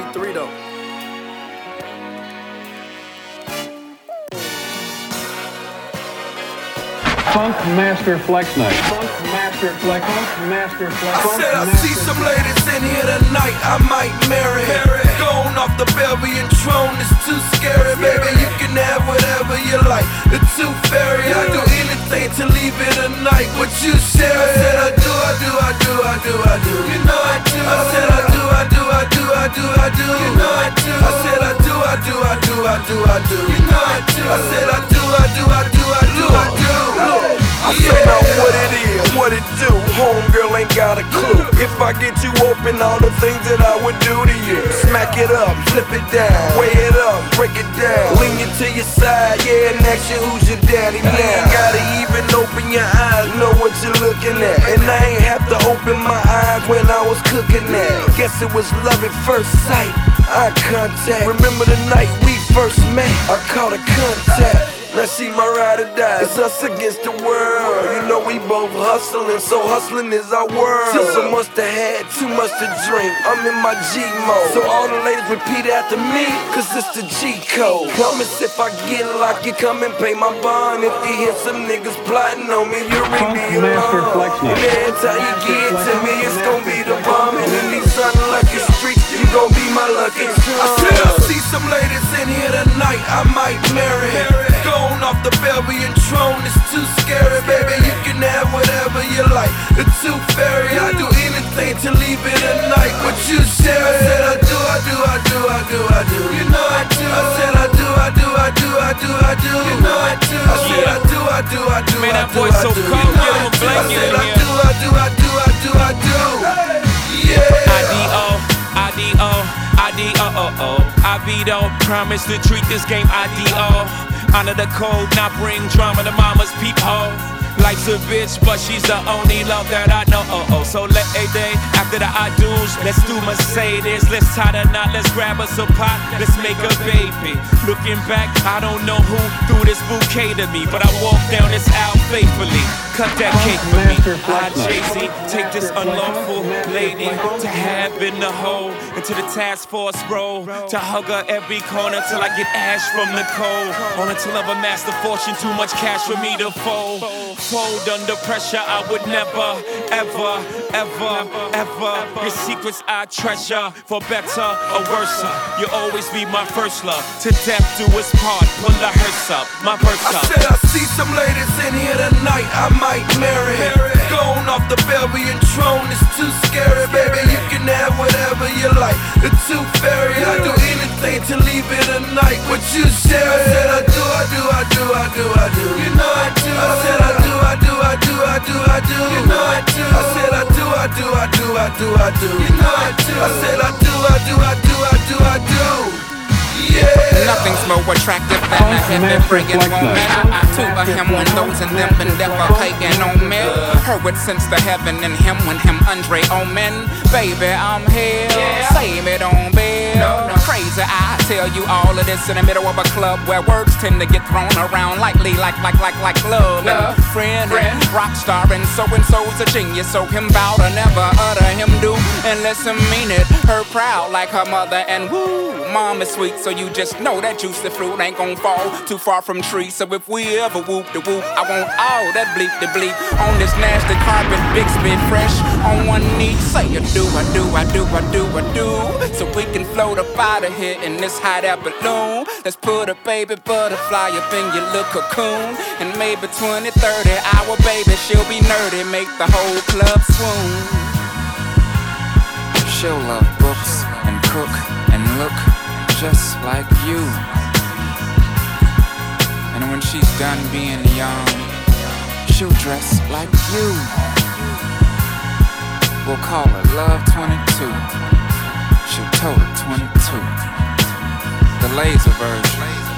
3 though. Funk Master Flex Night. Funk Master Flex. Funk Master Flex. I said I see some ladies in here tonight I might marry. Going off the Belgian throne is too scary, baby. You can have whatever you like. The tooth fairy, I do anything to leave it a night. What you share? I said I do. You know I do. I said I do. You know I do. I said I do. You know I do. I said I do. I say now what it is, what it do. Homegirl ain't got a clue. If I get you open, all the things that I would do to you. Smack it up, flip it down, weigh it up, break it down. Lean you to your side, yeah, and ask you who's your daddy now. Ain't gotta even open your eyes, know what you're looking at. And I ain't have to open my eyes when I was cooking that. Guess it was love at first sight, eye contact. Remember the night we first met, I caught a contact. Now she my ride or die, it's us against the world. You know we both hustling, so hustling is our world. Took so much to have, too much to drink, I'm in my G mode. So all the ladies repeat after me, cause it's the G code. Promise if I get locked, you come and pay my bond. If you hear some niggas plotting on me, you ring me along. And every time you get to me, it's gon' be the bomb. And in these unlucky streets, you gon' be my lucky charm. I said I see some ladies in here tonight I might marry. Going off the Belgian throne is too scary, baby. You can have whatever you like. The tooth fairy, I do anything to leave it a night. What you share? I said I do. You know I do. I said I do. You know I do. I said I do. Man, that boy so cold. Get him a blanket in here. I do. Yeah. I promise to treat this game IDO. Honor the code, not bring drama to mama's peephole. Life's a bitch, but she's the only love that I know. So let a day after the I do's, let's do Mercedes. Let's tie the knot, let's grab us a pot, let's make a baby. Looking back, I don't know who threw this bouquet to me, but I walked down this aisle faithfully. Cut that cake for me. I, Jay-Z, take this unlawful lady to have in the hole, into the task force role, to hug her every corner till I get ash from the cold. On until I've amassed a fortune, too much cash for me to fold. Fold under pressure, I would never, ever. Your secrets I treasure, for better or worse. You'll always be my first love. To death do us part, pull the hearse up, my verse up. I said I see some ladies in here tonight I might marry. Going off the Belgian throne is too scary, baby. You can have whatever you like. The tooth fairy, I do anything to leave it a night. What you share? I said I do. You know I do. I said I do. You know I do. I said I do. You know I do. I said I do. Yeah. Nothing's more attractive than a heaven-bringing woman. I tuba him when those in them been defecating on me. Heard what since the heaven and him when him Andre Omen. Baby, I'm here. Save it on bill. Crazy, I tell you all of this in the middle of a club where words tend to get thrown around lightly, like love and friend, rock star, and so's a genius. So him bow to never utter him do unless him mean it. Her proud like her mother, and woo, mom is sweet. So you just know that juicy fruit ain't gon' fall too far from tree. So if we ever whoop the whoop, I want all that bleep the bleep on this nasty carpet, Bixby fresh on one knee. Say I do. So we can float up out of here in this hot air balloon. Let's put a baby butterfly up in your little cocoon. And maybe 20, 30 hour baby, she'll be nerdy, make the whole club swoon. She'll love books and cook and look just like you. And when she's done being young, she'll dress like you. We'll call her Love 22. She'll total 22. The laser version.